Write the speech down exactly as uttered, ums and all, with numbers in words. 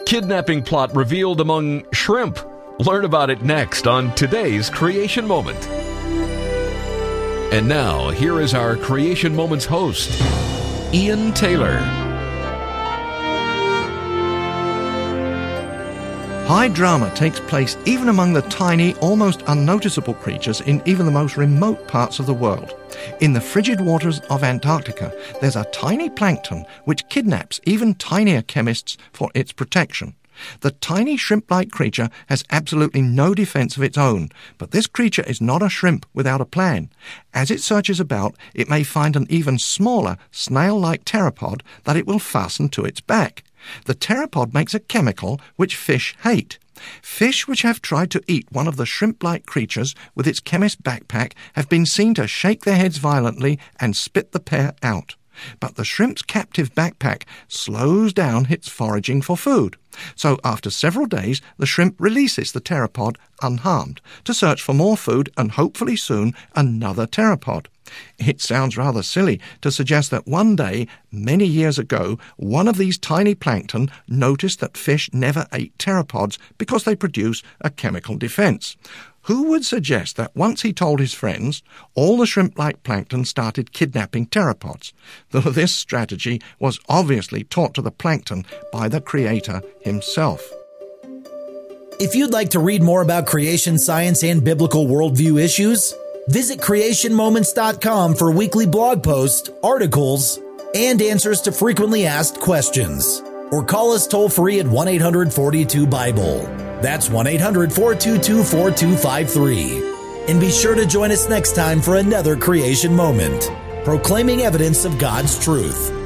Kidnapping plot revealed among shrimp. Learn about it next on today's Creation Moment. And now, here is our Creation Moments host, Ian Taylor. High drama takes place even among the tiny, almost unnoticeable creatures in even the most remote parts of the world. In the frigid waters of Antarctica, there's a tiny plankton which kidnaps even tinier chemists for its protection. The tiny shrimp-like creature has absolutely no defense of its own, but this creature is not a shrimp without a plan. As it searches about, it may find an even smaller, snail-like pteropod that it will fasten to its back. The pteropod makes a chemical which fish hate. Fish which have tried to eat one of the shrimp-like creatures with its chemist's backpack have been seen to shake their heads violently and spit the pair out. But the shrimp's captive backpack slows down its foraging for food. So after several days, the shrimp releases the pteropod unharmed to search for more food and hopefully soon another pteropod. It sounds rather silly to suggest that one day, many years ago, one of these tiny plankton noticed that fish never ate pteropods because they produce a chemical defense. Who would suggest that once he told his friends, all the shrimp-like plankton started kidnapping pteropods? Though this strategy was obviously taught to the plankton by the creator himself. If you'd like to read more about creation science and biblical worldview issues, visit creation moments dot com for weekly blog posts, articles, and answers to frequently asked questions. Or call us toll-free at one eight hundred four two Bible. That's one eight hundred four two two four two five three. And be sure to join us next time for another Creation Moment, proclaiming evidence of God's truth.